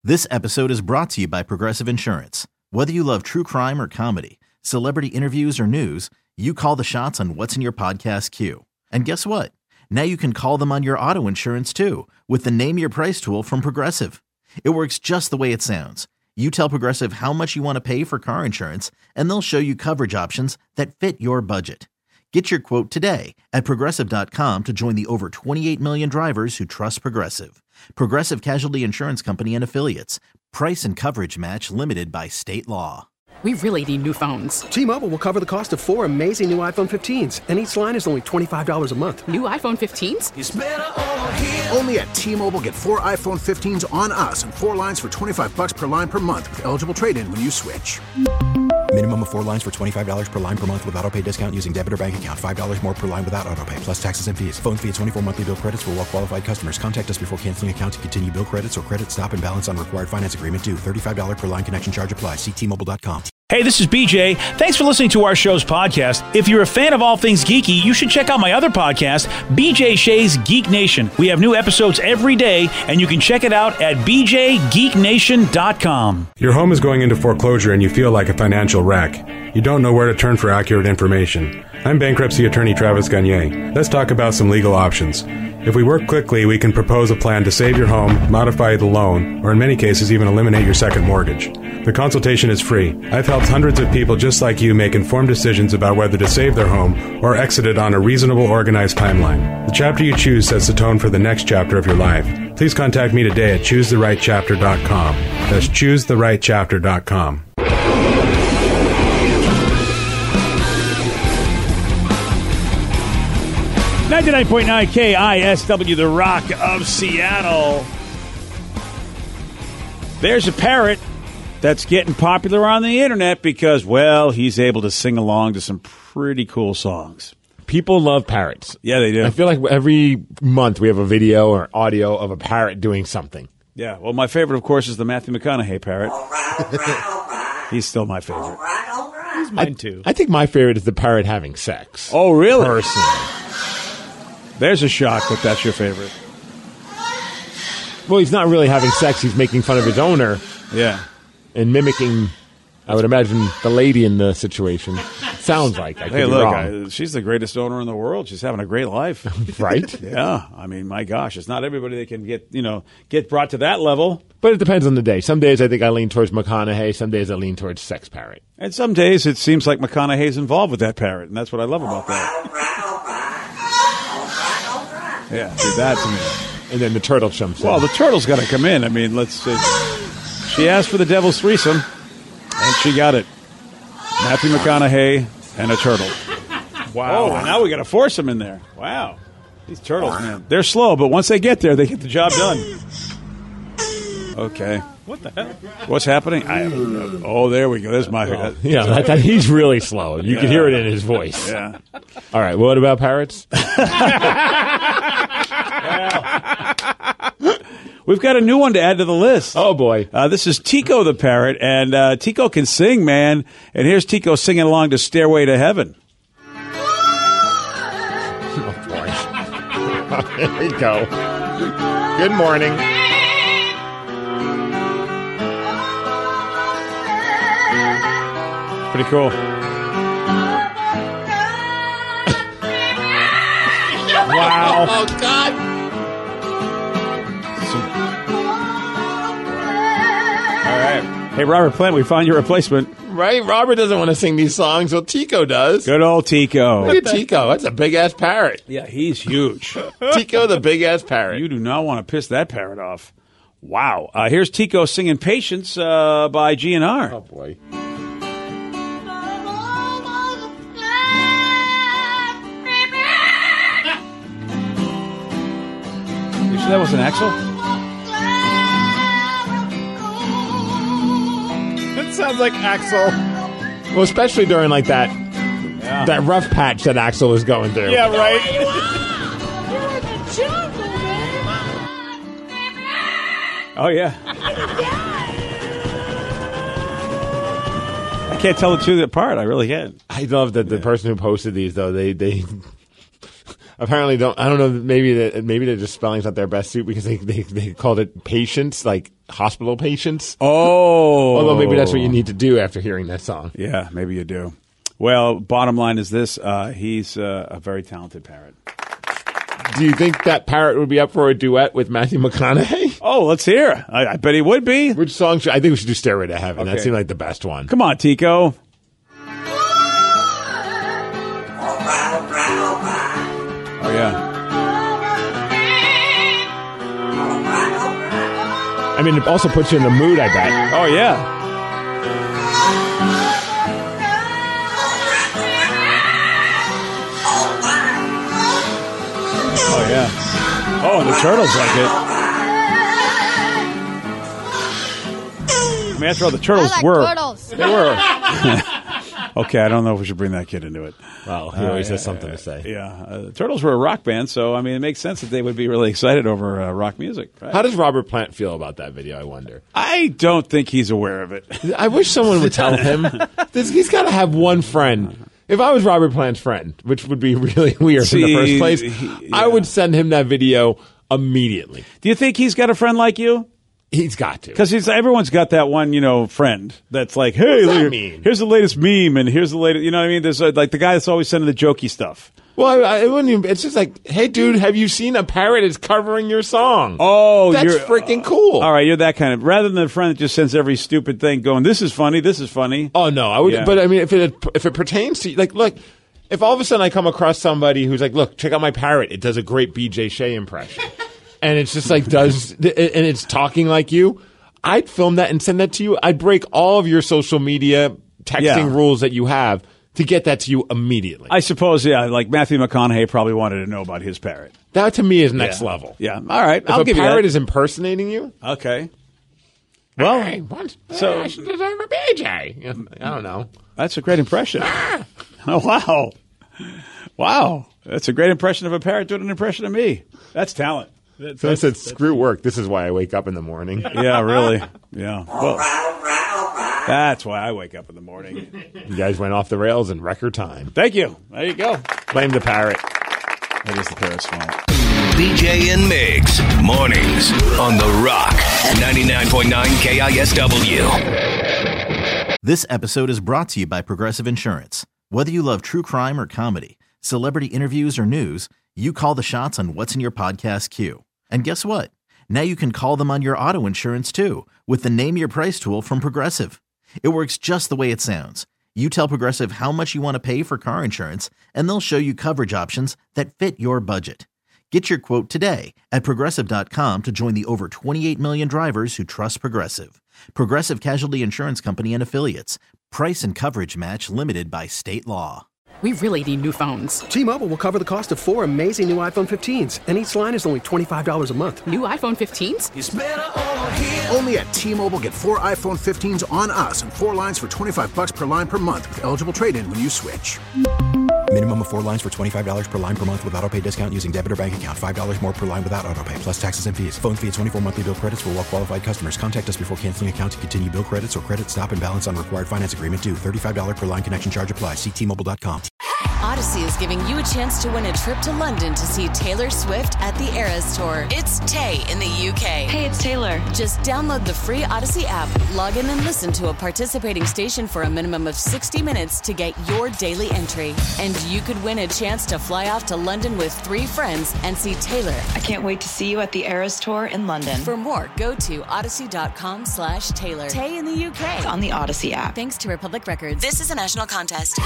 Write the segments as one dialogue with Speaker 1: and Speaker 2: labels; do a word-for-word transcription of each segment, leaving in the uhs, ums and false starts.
Speaker 1: This episode is brought to you by Progressive Insurance. Whether you love true crime or comedy, celebrity interviews or news, you call the shots on what's in your podcast queue. And guess what? Now you can call them on your auto insurance too with the Name Your Price tool from Progressive. It works just the way it sounds. You tell Progressive how much you want to pay for car insurance, and they'll show you coverage options that fit your budget. Get your quote today at Progressive dot com to join the over twenty-eight million drivers who trust Progressive. Progressive Casualty Insurance Company and Affiliates. Price and coverage match limited by state law.
Speaker 2: We really need new phones.
Speaker 3: T-Mobile will cover the cost of four amazing new iPhone fifteens, and each line is only twenty-five dollars a month.
Speaker 2: New iPhone fifteens?
Speaker 4: It's better over here.
Speaker 5: Only at T-Mobile, get four iPhone fifteens on us and four lines for twenty-five bucks per line per month with eligible trade-in when you switch.
Speaker 6: Minimum of four lines for twenty-five dollars per line per month with autopay discount using debit or bank account. five dollars more per line without autopay, plus taxes and fees. Phone fee at twenty-four monthly bill credits for well-qualified customers. Contact us before canceling account to continue bill credits or credit stop and balance on required finance agreement due. thirty-five dollars per line connection charge applies. See T Mobile dot com.
Speaker 7: Hey, this is B J. Thanks for listening to our show's podcast. If you're a fan of all things geeky, you should check out my other podcast, B J Shea's Geek Nation. We have new episodes every day, and you can check it out at b j geek nation dot com.
Speaker 8: Your home is going into foreclosure and you feel like a financial wreck. You don't know where to turn for accurate information. I'm bankruptcy attorney Travis Gagne. Let's talk about some legal options. If we work quickly, we can propose a plan to save your home, modify the loan, or in many cases even eliminate your second mortgage. The consultation is free. I've helped hundreds of people just like you make informed decisions about whether to save their home or exit it on a reasonable, organized timeline. The chapter you choose sets the tone for the next chapter of your life. Please contact me today at choose the right chapter dot com. That's choose the right chapter dot com.
Speaker 7: ninety-nine point nine K I S W, The Rock of Seattle. There's a parrot that's getting popular on the internet because, well, he's able to sing along to some pretty cool songs.
Speaker 9: People love parrots.
Speaker 7: Yeah, they do.
Speaker 9: I feel like every month we have a video or audio of a parrot doing something.
Speaker 7: Yeah, well, my favorite, of course, is the Matthew McConaughey parrot.
Speaker 4: All right, all right, all right.
Speaker 7: He's still my favorite.
Speaker 4: All right, all right.
Speaker 9: He's mine too. I think my favorite is the parrot having sex.
Speaker 7: Oh, really?
Speaker 9: Personally.
Speaker 7: There's a shock that that's your favorite.
Speaker 9: Well, he's not really having sex. He's making fun of his owner.
Speaker 7: Yeah.
Speaker 9: And mimicking, I would imagine, the lady in the situation. Sounds like. I could
Speaker 7: Hey,
Speaker 9: be
Speaker 7: look,
Speaker 9: wrong.
Speaker 7: I, she's the greatest owner in the world. She's having a great life.
Speaker 9: Right?
Speaker 7: Yeah. I mean, my gosh, it's not everybody that can get, you know, get brought to that level.
Speaker 9: But it depends on the day. Some days I think I lean towards McConaughey. Some days I lean towards sex parrot.
Speaker 7: And some days it seems like McConaughey's involved with that parrot, and that's what I love about
Speaker 4: All
Speaker 7: that.
Speaker 4: right, all right, all right. All right, all right.
Speaker 7: Yeah, do that to me.
Speaker 9: And then the turtle jumps in.
Speaker 7: Well, the turtle's got to come in. I mean, let's see. She asked for the devil's threesome, and she got it. Matthew McConaughey and a turtle.
Speaker 9: Wow.
Speaker 7: Oh, now we got to force him in there. Wow. These turtles, man. They're slow, but once they get there, they get the job done. Okay. What the hell? What's happening? I don't know. Oh, there we go. There's my...
Speaker 9: Oh, yeah, that, that, he's really slow. You
Speaker 7: Yeah.
Speaker 9: can hear it in his voice.
Speaker 7: Yeah.
Speaker 9: All right, what about parrots?
Speaker 7: We've got a new one to add to the list.
Speaker 9: Oh, boy.
Speaker 7: Uh, this is Tico the parrot, and uh, Tico can sing, man. And here's Tico singing along to Stairway to Heaven.
Speaker 9: Oh, boy. There we go. Good morning.
Speaker 7: Pretty cool.
Speaker 9: Wow. Oh, God.
Speaker 7: All right. Hey, Robert Plant, we found your replacement.
Speaker 9: Right? Robert doesn't want to sing these songs. Well, Tico does.
Speaker 7: Good old Tico.
Speaker 9: Look at Tico. That's a big-ass parrot.
Speaker 7: Yeah, he's huge.
Speaker 9: Tico, the big-ass parrot.
Speaker 7: You do not want to piss that parrot off. Wow. Uh, here's Tico singing Patience uh, by G N R.
Speaker 9: Oh, boy.
Speaker 7: You sure that was an Axel?
Speaker 9: That sounds like Axel. Well, especially during, like, that
Speaker 7: Yeah.
Speaker 9: that rough patch that Axel was going through.
Speaker 7: Yeah, right. Oh, yeah. I can't tell the two apart. I really can't.
Speaker 9: I love that the person who posted these, though, they, they apparently don't. I don't know. Maybe that maybe they're just spelling's not their best suit because they they, they called it patients, like hospital patients.
Speaker 7: Oh,
Speaker 9: although maybe that's what you need to do after hearing that song.
Speaker 7: Yeah, maybe you do. Well, bottom line is this: uh, he's uh, a very talented parrot.
Speaker 9: Do you think that parrot would be up for a duet with Matthew McConaughey?
Speaker 7: Oh, let's hear. I, I bet he would be.
Speaker 9: Which song should I think we should do Stairway to Heaven.
Speaker 7: Okay.
Speaker 9: That seemed like the best one.
Speaker 7: Come on, Tico. Oh, yeah.
Speaker 9: I mean, it also puts you in the mood, I bet.
Speaker 7: Oh, yeah. Oh, yeah. Oh, and the turtles like it. I mean, after all, the turtles
Speaker 10: I like
Speaker 7: were.
Speaker 10: turtles.
Speaker 7: They were. Okay, I don't know if we should bring that kid into it.
Speaker 9: Well, he always
Speaker 7: uh,
Speaker 9: has something to say.
Speaker 7: Yeah. Uh, the Turtles were a rock band, so, I mean, it makes sense that they would be really excited over uh, rock music. Right?
Speaker 9: How does Robert Plant feel about that video, I wonder?
Speaker 7: I don't think he's aware of it.
Speaker 9: I wish someone would tell him. This, he's got to have one friend. If I was Robert Plant's friend, which would be really weird
Speaker 7: See,
Speaker 9: in the first place,
Speaker 7: he, yeah.
Speaker 9: I would send him that video immediately.
Speaker 7: Do you think he's got a friend like you?
Speaker 9: He's got to.
Speaker 7: Because everyone's got that one, you know, friend that's like, hey,
Speaker 9: What's that
Speaker 7: look,
Speaker 9: mean?
Speaker 7: here's the latest meme, and here's the latest, you know what I mean? There's uh, like the guy that's always sending the jokey stuff.
Speaker 9: Well, I, I wouldn't even, it's just like, hey, dude, have you seen a parrot is covering your song?
Speaker 7: Oh,
Speaker 9: that's
Speaker 7: you're
Speaker 9: freaking cool.
Speaker 7: All right, you're that kind of, rather than the friend that just sends every stupid thing going, this is funny, this is funny.
Speaker 9: Oh, no, I would,
Speaker 7: Yeah.
Speaker 9: but I mean, if it if it pertains to, like, look, if all of a sudden I come across somebody who's like, look, check out my parrot, it does a great B J Shea impression, and it's just like, does, and it's talking like you, I'd film that and send that to you. I'd break all of your social media texting
Speaker 7: Yeah.
Speaker 9: rules that you have to get that to you immediately.
Speaker 7: I suppose, yeah, like Matthew McConaughey probably wanted to know about his parrot.
Speaker 9: That to me is next
Speaker 7: Yeah.
Speaker 9: level.
Speaker 7: Yeah, all right,
Speaker 9: If
Speaker 7: I'll
Speaker 9: a
Speaker 7: give
Speaker 9: parrot
Speaker 7: you that.
Speaker 9: is impersonating you,
Speaker 7: Okay. Well,
Speaker 9: hey, what?
Speaker 7: so-
Speaker 9: I should deserve a B J. I don't know.
Speaker 7: that's a great impression. Oh, wow. Wow. That's a great impression of a parrot doing an impression of me. That's talent. That-
Speaker 9: So I
Speaker 7: that's-
Speaker 9: said, screw work. This is why I wake up in the morning.
Speaker 7: Yeah, really. Yeah. Well, that's why I wake up in the morning.
Speaker 9: You guys went off the rails in record time.
Speaker 7: Thank you. There you go.
Speaker 9: Blame the parrot.
Speaker 7: That is the parrot's fault.
Speaker 11: B J and Migs, mornings on The Rock, ninety-nine point nine K I S W.
Speaker 1: This episode is brought to you by Progressive Insurance. Whether you love true crime or comedy, celebrity interviews or news, you call the shots on what's in your podcast queue. And guess what? Now you can call them on your auto insurance too with the Name Your Price tool from Progressive. It works just the way it sounds. You tell Progressive how much you want to pay for car insurance, and they'll show you coverage options that fit your budget. Get your quote today at Progressive dot com to join the over twenty-eight million drivers who trust Progressive. Progressive Casualty Insurance Company and Affiliates. Price and coverage match limited by state law.
Speaker 2: We really need new phones.
Speaker 3: T-Mobile will cover the cost of four amazing new iPhone fifteens, and each line is only twenty-five dollars a month.
Speaker 2: New iPhone fifteens?
Speaker 5: Only at T-Mobile, get four iPhone fifteens on us and four lines for twenty-five bucks per line per month with eligible trade-in when you switch.
Speaker 6: Minimum of four lines for twenty-five dollars per line per month with auto pay discount using debit or bank account. five dollars more per line without auto pay, plus taxes and fees. Phone fee at twenty-four monthly bill credits for well-qualified customers. Contact us before canceling account to continue bill credits or credit stop and balance on required finance agreement due. thirty-five dollars per line connection charge applies. See T Mobile dot com.
Speaker 12: Odyssey is giving you a chance to win a trip to London to see Taylor Swift at the Eras Tour. It's Tay in the U K.
Speaker 13: Hey, it's Taylor.
Speaker 12: Just download the free Odyssey app, log in and listen to a participating station for a minimum of sixty minutes to get your daily entry. And you could win a chance to fly off to London with three friends and see Taylor.
Speaker 13: I can't wait to see you at the Eras Tour in London.
Speaker 12: For more, go to odyssey.com slash Taylor. Tay in the U K.
Speaker 13: It's on the Odyssey app.
Speaker 12: Thanks to Republic Records. This is a national contest.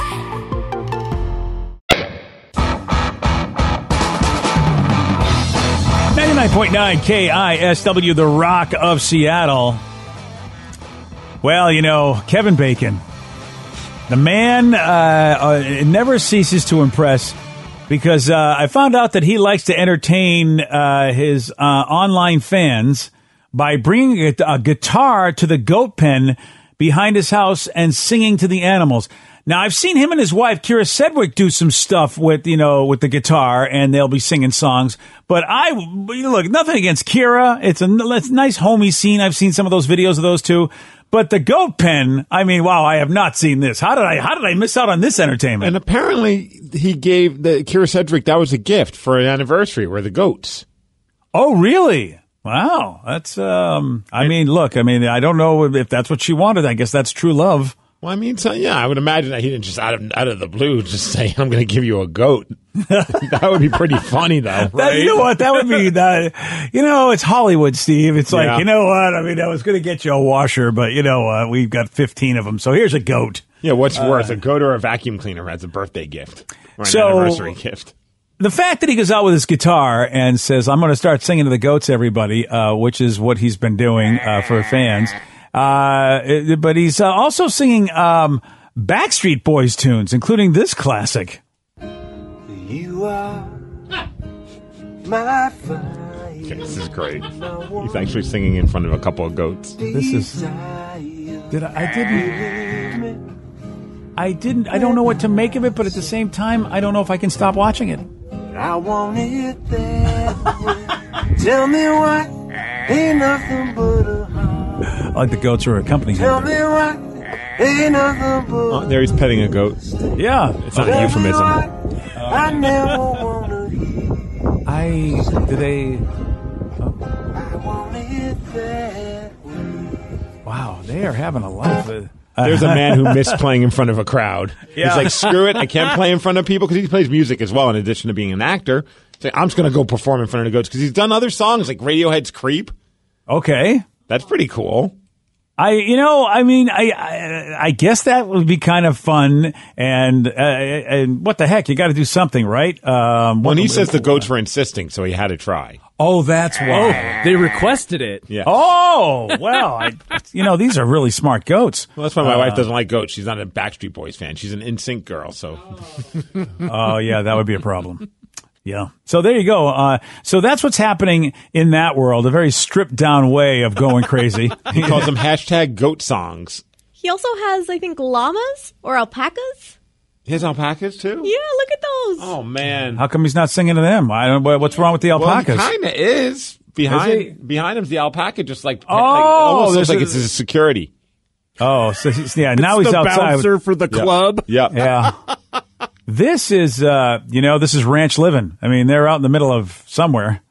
Speaker 7: ninety-nine point nine K I S W, The Rock of Seattle. Well, you know, Kevin Bacon, the man uh, uh, never ceases to impress because uh, I found out that he likes to entertain uh, his uh, online fans by bringing a, a guitar to the goat pen behind his house and singing to the animals. Now, I've seen him and his wife, Kira Sedgwick, do some stuff with, you know, with the guitar, and they'll be singing songs. But I, look, nothing against Kira. It's a, it's a nice homey scene. I've seen some of those videos of those two. But the goat pen, I mean, wow, I have not seen this. How did I, how did I miss out on this entertainment?
Speaker 9: And apparently he gave the Kira Sedgwick, that was a gift for an anniversary, were the goats.
Speaker 7: Oh, really? Wow. That's, um, I mean, look, I mean, I don't know if that's what she wanted. I guess that's true love.
Speaker 9: Well, I mean, so, yeah, I would imagine that he didn't just out of out of the blue just say, "I'm going to give you a goat." That would be pretty funny, though, right?
Speaker 7: That, you know what? That would be that. You know, it's Hollywood, Steve. It's like,
Speaker 9: Yeah.
Speaker 7: you know what? I mean, I was going to get you a washer, but you know what? We've got fifteen of them, so here's a goat.
Speaker 9: Yeah, what's
Speaker 7: Uh,
Speaker 9: worse, a goat or a vacuum cleaner as a birthday gift or an
Speaker 7: So-
Speaker 9: anniversary gift?
Speaker 7: The fact that he goes out with his guitar and says, "I'm going to start singing to the goats, everybody," uh, which is what he's been doing uh, for fans. Uh, it- but he's uh, also singing um, Backstreet Boys tunes, including this classic.
Speaker 10: You are my fire.
Speaker 9: Okay, this is great. He's actually singing in front of a couple of goats.
Speaker 7: This is. Did I, I didn't. I didn't. I don't know what to make of it, but at the same time, I don't know if I can stop watching it.
Speaker 10: I want it that way. Tell me what, ain't nothing but a heart.
Speaker 7: I like the goats are accompanying
Speaker 10: Tell
Speaker 7: him.
Speaker 10: me what, ain't nothing but
Speaker 9: Oh, there he's petting a goat.
Speaker 7: Yeah.
Speaker 9: It's not a euphemism.
Speaker 10: I never wanna hear.
Speaker 7: I did they.
Speaker 10: I want it that way.
Speaker 7: Wow, they are having a life. Of,
Speaker 9: There's a man who missed playing in front of a crowd.
Speaker 7: Yeah.
Speaker 9: He's like, screw it, I can't play in front of people, because he plays music as well in addition to being an actor. So I'm just going to go perform in front of the goats, because he's done other songs like Radiohead's Creep.
Speaker 7: Okay.
Speaker 9: That's pretty cool.
Speaker 7: I, you know, I mean, I, I, I guess that would be kind of fun, and uh, and what the heck, you got to do something, right? Um,
Speaker 9: When
Speaker 7: what-
Speaker 9: he says the goats were insisting, so he had to try.
Speaker 7: Oh, that's why.
Speaker 14: They requested it.
Speaker 9: Yeah.
Speaker 7: Oh, well, I, you know, these are really smart goats.
Speaker 9: Well, that's why my
Speaker 7: Uh,
Speaker 9: wife doesn't like goats. She's not a Backstreet Boys fan. She's an N Sync girl, so.
Speaker 7: Oh, yeah, that would be a problem. Yeah. So there you go. Uh, so that's what's happening in that world, a very stripped down way of going crazy.
Speaker 9: He calls them hashtag goat songs.
Speaker 15: He also has, I think, llamas or alpacas.
Speaker 9: He has alpacas, too?
Speaker 15: Yeah, look at those.
Speaker 9: Oh, man.
Speaker 7: How come he's not singing to them? I don't. What's wrong with the alpacas?
Speaker 9: Well, he kind of is. Behind,
Speaker 7: Is he?
Speaker 9: behind him's the alpaca, just like,
Speaker 7: Oh,
Speaker 9: like, it almost looks
Speaker 7: there's
Speaker 9: like
Speaker 7: a-
Speaker 9: it's his security.
Speaker 7: Oh, so he's, yeah. Now
Speaker 14: It's
Speaker 7: he's
Speaker 14: the
Speaker 7: outside.
Speaker 14: bouncer for the
Speaker 9: Yeah.
Speaker 14: club.
Speaker 9: Yep.
Speaker 7: Yeah. This is, uh, you know, this is ranch living. I mean, they're out in the middle of somewhere.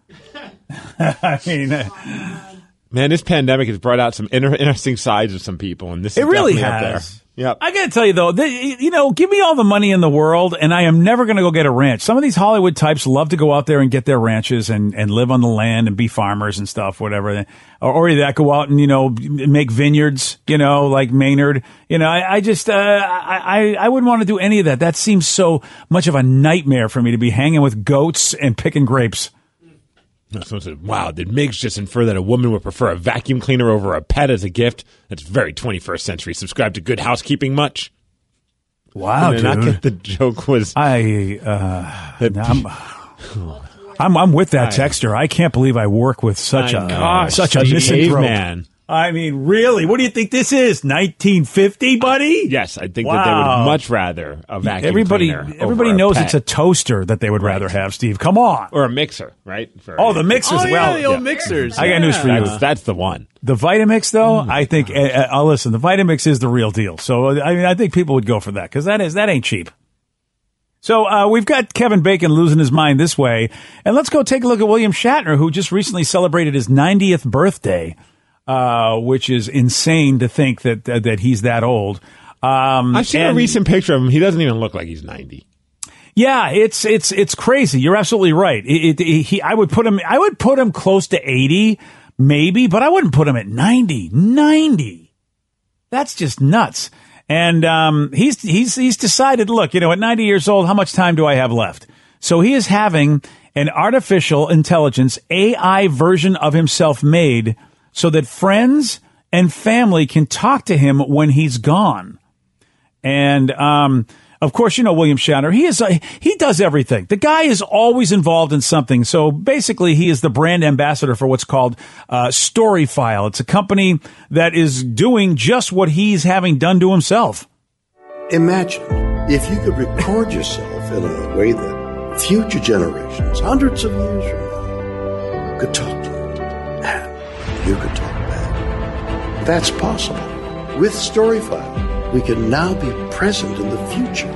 Speaker 7: I mean, uh,
Speaker 9: Man, this pandemic has brought out some inter- interesting sides of some people, and this
Speaker 7: it
Speaker 9: is
Speaker 7: really
Speaker 9: definitely up
Speaker 7: has.
Speaker 9: there. Yep.
Speaker 7: I got to tell you, though, they, you know, give me all the money in the world, and I am never going to go get a ranch. Some of these Hollywood types love to go out there and get their ranches and, and live on the land and be farmers and stuff, whatever. Or, or that go out and, you know, make vineyards, you know, like Maynard. You know, I, I just, uh, I, I wouldn't want to do any of that. That seems so much of a nightmare for me to be hanging with goats and picking grapes.
Speaker 9: Someone said, wow, did Miggs just infer that a woman would prefer a vacuum cleaner over a pet as a gift? That's very twenty-first century. Subscribe to Good Housekeeping much?
Speaker 7: Wow,
Speaker 9: Did I not
Speaker 7: dude.
Speaker 9: get the joke was...
Speaker 7: I, uh,
Speaker 9: that-
Speaker 7: I'm, I'm, I'm with that
Speaker 9: I-
Speaker 7: texter. I can't believe I work with such
Speaker 9: I
Speaker 7: a,
Speaker 9: know.
Speaker 7: such a
Speaker 9: Such a
Speaker 7: misanthrope.
Speaker 9: caveman.
Speaker 7: I mean, really? What do you think this is? nineteen fifty, buddy?
Speaker 9: Yes, I think that they
Speaker 7: Wow.
Speaker 9: would much rather a vacuum
Speaker 7: Everybody,
Speaker 9: cleaner over
Speaker 7: everybody
Speaker 9: a
Speaker 7: knows
Speaker 9: pet.
Speaker 7: it's a toaster that they would rather have, Steve. Come on.
Speaker 9: Or a mixer, right? For-
Speaker 7: Oh, the mixers.
Speaker 14: Oh, yeah,
Speaker 7: well,
Speaker 14: the old mixers.
Speaker 7: I got news for you.
Speaker 9: That's, that's the one.
Speaker 7: The Vitamix, though, I think. Uh, uh, I'll listen. The Vitamix is the real deal. So I mean, I think people would go for that because that is that ain't cheap. So uh, we've got Kevin Bacon losing his mind this way, and let's go take a look at William Shatner, who just recently celebrated his ninetieth birthday, uh, which is insane to think that that, that he's that old. Um,
Speaker 9: I've seen
Speaker 7: and-
Speaker 9: a recent picture of him. He doesn't even look like he's ninety.
Speaker 7: Yeah, it's it's it's crazy. You're absolutely right. It, it, he, I would put him. I would put him close to eighty, maybe, but I wouldn't put him at ninety. ninety. That's just nuts. And um, he's he's he's decided. Look, you know, at ninety years old, how much time do I have left? So he is having an artificial intelligence A I version of himself made, so that friends and family can talk to him when he's gone. And um, of course, you know William Shatner. He is a, he does everything. The guy is always involved in something. So basically, he is the brand ambassador for what's called uh, Storyfile. It's a company that is doing just what he's having done to himself.
Speaker 14: Imagine if you could record yourself in a way that future generations, hundreds of years from now, could talk to you. And you could talk back. That's possible. With StoryFile, we can now be present in the future.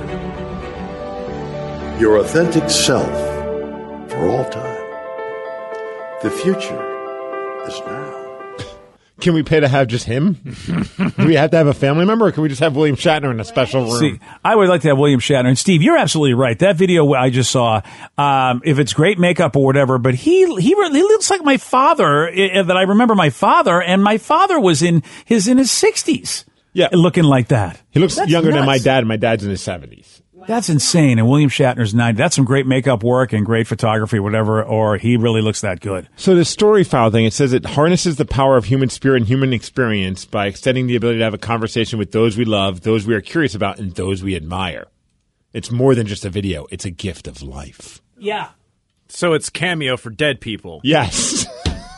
Speaker 14: Your authentic self for all time. The future is now.
Speaker 9: Can we pay to have just him? Do we have to have a family member, or can we just have William Shatner in a special room?
Speaker 7: See, I would like to have William Shatner. And Steve, you're absolutely right. That video I just saw, um, if it's great makeup or whatever, but he he really looks like my father. Uh, that I remember my father, and my father was in his in his sixties.
Speaker 9: Yeah,
Speaker 7: looking like that.
Speaker 9: He looks
Speaker 7: That's
Speaker 9: younger
Speaker 7: nuts.
Speaker 9: than my dad, and my dad's in his seventies.
Speaker 7: That's insane. And William Shatner's ninety. That's some great makeup work and great photography, whatever, or he really looks that good.
Speaker 9: So the story file thing, it says it harnesses the power of human spirit and human experience by extending the ability to have a conversation with those we love, those we are curious about, and those we admire. It's more than just a video. It's a gift of life.
Speaker 7: Yeah.
Speaker 16: So it's Cameo for dead people.
Speaker 9: Yes.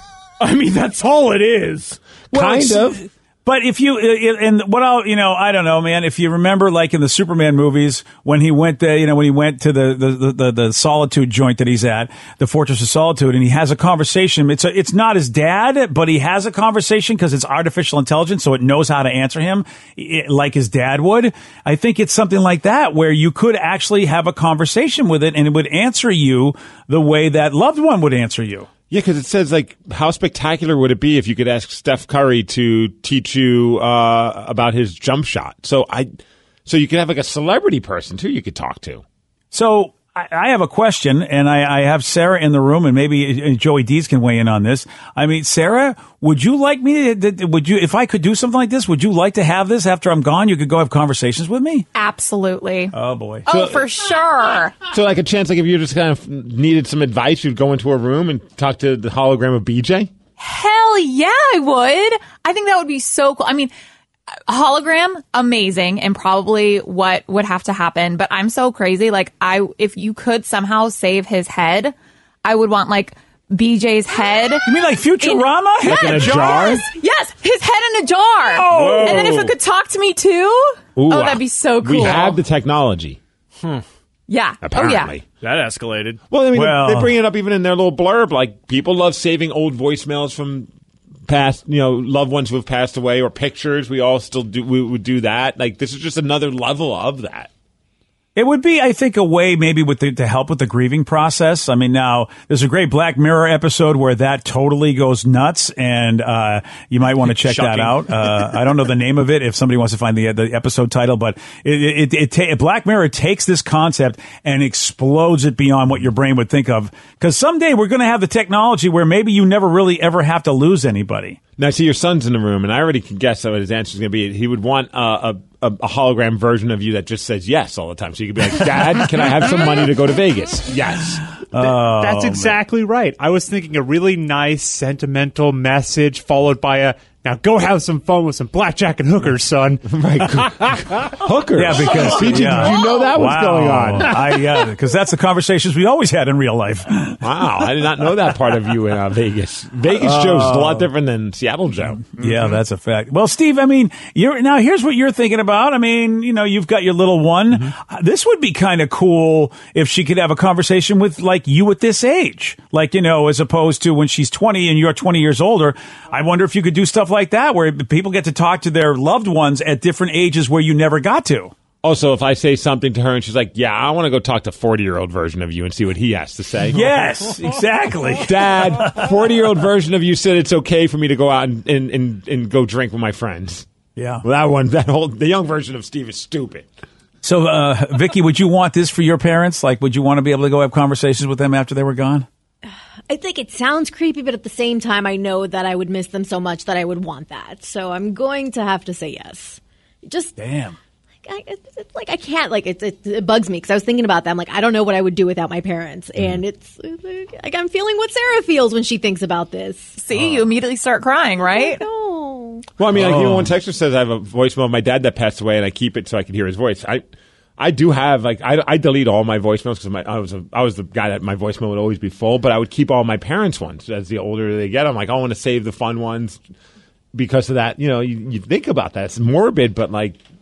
Speaker 16: I mean, that's all it is.
Speaker 7: Well,
Speaker 9: kind
Speaker 7: it's-
Speaker 9: of.
Speaker 7: But if you, and what I'll, you know, I don't know, man, if you remember, like in the Superman movies, when he went there, you know, when he went to the, the, the, the Solitude joint that he's at, the Fortress of Solitude, and he has a conversation. It's a, it's not his dad, but he has a conversation because it's artificial intelligence, so it knows how to answer him it, like his dad would. I think it's something like that where you could actually have a conversation with it and it would answer you the way that loved one would answer you.
Speaker 9: Yeah, because it says, like, how spectacular would it be if you could ask Steph Curry to teach you uh, about his jump shot? So I, so you could have like a celebrity person too. You could talk to.
Speaker 7: So I, I have a question, and I, I have Sarah in the room, and maybe Joey Dees can weigh in on this. I mean, Sarah, would you like me to? Would you, if I could do something like this? Would you like to have this after I'm gone? You could go have conversations with me.
Speaker 17: Absolutely.
Speaker 7: Oh boy.
Speaker 17: Oh, for sure.
Speaker 9: So, like a chance, like if you just kind of needed some advice, you'd go into a room and talk to the hologram of B J.
Speaker 17: Hell yeah, I would. I think that would be so cool. I mean, hologram, amazing, and probably what would have to happen. But I'm so crazy. Like, I, if you could somehow save his head, I would want like B J's head.
Speaker 7: You mean like Futurama?
Speaker 17: In,
Speaker 9: like in a jar?
Speaker 17: Yes, yes, his head in a jar.
Speaker 9: Oh.
Speaker 17: And then if it could talk to me too,
Speaker 9: Ooh,
Speaker 17: oh, that'd be so cool.
Speaker 9: We have the technology.
Speaker 16: Hmm.
Speaker 17: Yeah.
Speaker 9: Apparently.
Speaker 17: Oh, yeah.
Speaker 16: That escalated.
Speaker 9: Well, I mean,
Speaker 7: Well-
Speaker 9: they, they bring it up even in their little blurb. Like, people love saving old voicemails from past, you know, loved ones who have passed away, or pictures. We all still do. We would do that. Like, this is just another level of that.
Speaker 7: It would be, I think, a way maybe with the, to help with the grieving process. I mean, now there's a great Black Mirror episode where that totally goes nuts, and uh, you might want to check that
Speaker 16: Shocking.
Speaker 7: out. Uh, I don't know the name of it if somebody wants to find the the episode title, but it, it, it ta- Black Mirror takes this concept and explodes it beyond what your brain would think of. Because someday we're going to have the technology where maybe you never really ever have to lose anybody.
Speaker 9: Now, I see your son's in the room, and I already can guess what his answer is going to be. He would want uh, a, a, a hologram version of you that just says yes all the time. So you could be like, Dad, can I have some money to go to Vegas? Yes.
Speaker 7: Oh,
Speaker 16: That's exactly right. I was thinking a really nice, sentimental message followed by a, now go have some fun with some blackjack and hookers, son.
Speaker 9: Right. Hookers.
Speaker 7: Yeah, because
Speaker 9: B J,
Speaker 7: yeah.
Speaker 9: did you know that was
Speaker 7: Wow.
Speaker 9: going on?
Speaker 7: I yeah, because that's the conversations we always had in real life.
Speaker 9: Wow, I did not know that part of you in uh, Vegas. Vegas
Speaker 7: Oh.
Speaker 9: Joe's a lot different than Seattle Joe.
Speaker 7: Yeah, that's a fact. Well, Steve, I mean, you're now here's what you're thinking about. I mean, you know, you've got your little one.
Speaker 9: Mm-hmm.
Speaker 7: Uh, this would be kind of cool if she could have a conversation with like you at this age, like, you know, as opposed to when she's twenty and you're twenty years older. I wonder if you could do stuff like that where people get to talk to their loved ones at different ages where you never got to.
Speaker 9: Also, if I say something to her and she's like, yeah, I want to go talk to forty-year-old version of you and see what he has to say.
Speaker 7: Yes, exactly.
Speaker 9: Dad, forty-year-old version of you said it's okay for me to go out and, and, and, and go drink with my friends.
Speaker 7: Yeah.
Speaker 9: Well, that one, that whole, the young version of Steve is stupid.
Speaker 7: So, uh, Vicky, would you want this for your parents? Like, would you want to be able to go have conversations with them after they were gone?
Speaker 15: I think it sounds creepy, but at the same time, I know that I would miss them so much that I would want that. So I'm going to have to say yes. Just
Speaker 7: damn.
Speaker 15: I, it's, it's like I can't like it. It, it bugs me because I was thinking about that. I'm like, I don't know what I would do without my parents,
Speaker 7: Mm.
Speaker 15: and it's like I'm feeling what Sarah feels when she thinks about this.
Speaker 17: See, you immediately start crying, right?
Speaker 15: No.
Speaker 9: Well, I mean, like,
Speaker 7: Oh.
Speaker 9: even one texter says I have a voicemail of my dad that passed away, and I keep it so I can hear his voice. I, I do have like I, I delete all my voicemails because I was a, I was the guy that my voicemail would always be full, but I would keep all my parents' ones. As the older they get, I'm like, I want to save the fun ones because of that. You know, you, you think about that. It's morbid, but like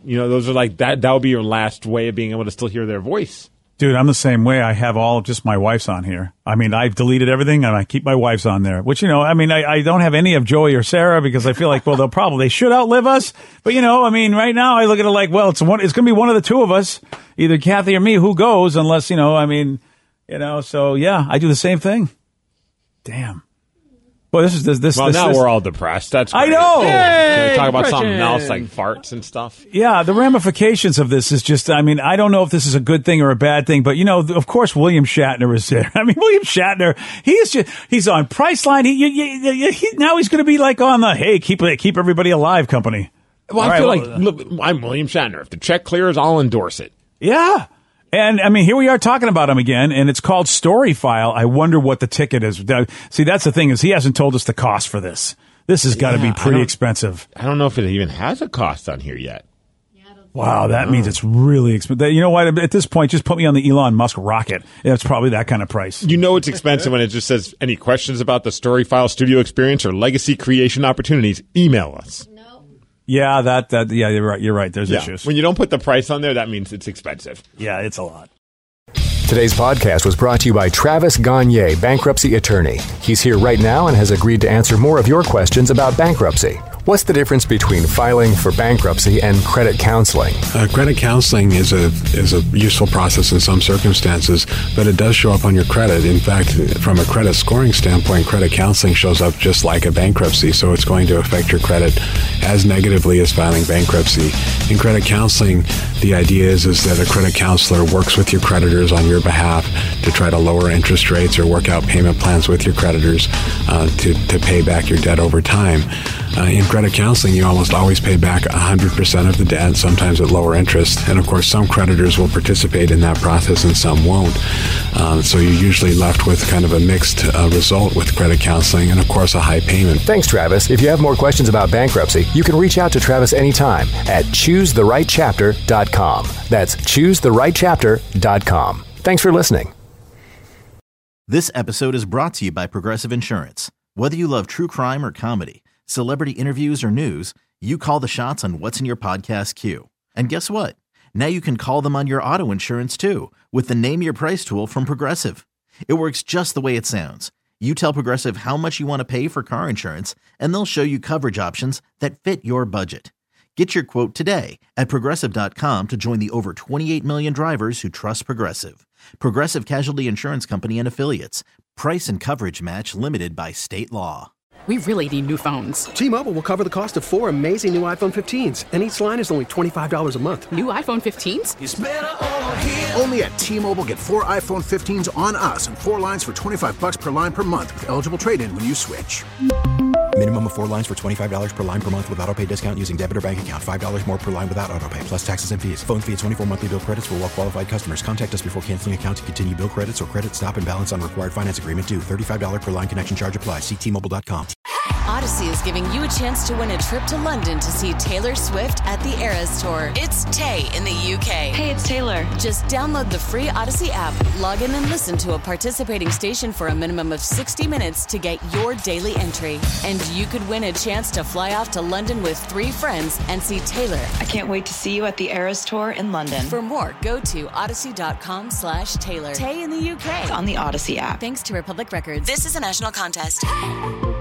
Speaker 9: You know, those are like that. That would be your last way of being able to still hear their voice.
Speaker 7: Dude, I'm the same way. I have all just my wife's on here. I mean, I've deleted everything and I keep my wife's on there, which, you know, I mean, I, I don't have any of Joey or Sarah because I feel like, well, they'll probably, they should outlive us. But, you know, I mean, right now I look at it like, well, it's one, it's going to be one of the two of us, either Kathy or me, who goes, unless, you know, I mean, you know, so yeah, I do the same thing. Damn. Boy, this is this. this
Speaker 9: well,
Speaker 7: this,
Speaker 9: now
Speaker 7: this,
Speaker 9: we're all depressed. That's great.
Speaker 7: I know.
Speaker 9: Can we talk about something else like farts and stuff?
Speaker 7: Yeah, the ramifications of this is just, I mean, I don't know if this is a good thing or a bad thing, but, you know, of course, William Shatner is there. I mean, William Shatner, he is just, he's on Priceline. He, he, he, now he's going to be like on the, hey, keep keep everybody alive company.
Speaker 9: Well,
Speaker 7: All
Speaker 9: I feel
Speaker 7: right,
Speaker 9: like,
Speaker 7: well,
Speaker 9: look, I'm William Shatner. If the check clears, I'll endorse it.
Speaker 7: Yeah. And, I mean, here we are talking about him again, and it's called Story File. I wonder what the ticket is. See, that's the thing, is he hasn't told us the cost for this. This has got to
Speaker 9: Yeah,
Speaker 7: be pretty
Speaker 9: I
Speaker 7: expensive.
Speaker 9: I don't know if it even has a cost on here yet.
Speaker 7: Wow, that means it's really expensive. You know what? At this point, just put me on the Elon Musk rocket. It's probably that kind of price.
Speaker 9: You know it's expensive when it just says, any questions about the Story File studio experience or legacy creation opportunities, email us.
Speaker 7: Yeah, that, that, yeah, you're right. You're right. There's
Speaker 9: Yeah.
Speaker 7: issues.
Speaker 9: When you don't put the price on there, that means it's expensive.
Speaker 7: Yeah, it's a lot.
Speaker 18: Today's podcast was brought to you by Travis Gagne, bankruptcy attorney. He's here right now and has agreed to answer more of your questions about bankruptcy. What's the difference between filing for bankruptcy and credit counseling?
Speaker 8: Uh, credit counseling is a is a useful process in some circumstances, but it does show up on your credit. In fact, from a credit scoring standpoint, credit counseling shows up just like a bankruptcy, so it's going to affect your credit as negatively as filing bankruptcy. In credit counseling, the idea is, is that a credit counselor works with your creditors on your behalf to try to lower interest rates or work out payment plans with your creditors uh, to, to pay back your debt over time. Uh, in credit counseling, you almost always pay back one hundred percent of the debt, sometimes at lower interest. And of course, some creditors will participate in that process and some won't. Um, so you're usually left with kind of a mixed uh, result with credit counseling and, of course, a high payment.
Speaker 18: Thanks, Travis. If you have more questions about bankruptcy, you can reach out to Travis anytime at choose the right chapter dot com. That's choose the right chapter dot com. Thanks for listening.
Speaker 1: This episode is brought to you by Progressive Insurance. Whether you love true crime or comedy, celebrity interviews or news, you call the shots on what's in your podcast queue. And guess what? Now you can call them on your auto insurance too with the Name Your Price tool from Progressive. It works just the way it sounds. You tell Progressive how much you want to pay for car insurance, and they'll show you coverage options that fit your budget. Get your quote today at Progressive dot com to join the over twenty-eight million drivers who trust Progressive. Progressive Casualty Insurance Company and Affiliates. Price and coverage match limited by state law.
Speaker 2: We really need new phones.
Speaker 3: T-Mobile will cover the cost of four amazing new iPhone fifteens, and each line is only twenty-five dollars a month.
Speaker 2: New iPhone fifteens?
Speaker 5: It's better over here. Only at T-Mobile, get four iPhone fifteens on us and four lines for twenty-five bucks per line per month with eligible trade-in when you switch.
Speaker 6: Minimum of four lines for twenty-five dollars per line per month with autopay discount using debit or bank account. five dollars more per line without autopay, plus taxes and fees. Phone fee at twenty-four monthly bill credits for well-qualified customers. Contact us before canceling account to continue bill credits or credit stop and balance on required finance agreement due. thirty-five dollars per line connection charge applies. See T Mobile dot com.
Speaker 12: Odyssey is giving you a chance to win a trip to London to see Taylor Swift at the Eras Tour. It's Tay in the U K.
Speaker 13: Hey, it's Taylor.
Speaker 12: Just download the free Odyssey app, log in and listen to a participating station for a minimum of sixty minutes to get your daily entry. And you could win a chance to fly off to London with three friends and see Taylor.
Speaker 13: I can't wait to see you at the Eras Tour in London.
Speaker 12: For more, go to odyssey.com slash Taylor. Tay in the U K.
Speaker 13: It's on the Odyssey app.
Speaker 12: Thanks to Republic Records. This is a national contest.